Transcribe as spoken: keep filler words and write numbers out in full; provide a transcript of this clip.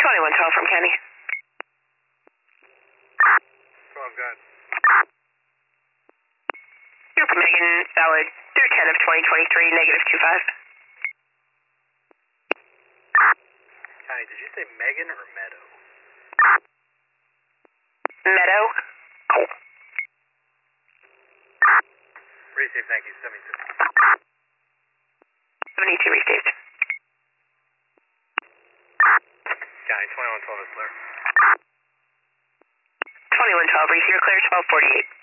twenty-one twelve from Kenny. twelve, got it. You're Megan, valid through ten of twenty twenty-three, negative two five. Connie, did you say Megan or Meadow? Meadow. Receive, thank you, seventy-two. seventy-two received. Connie, twenty-one twelve is clear. twenty-one twelve, receiver clear, twelve forty-eight.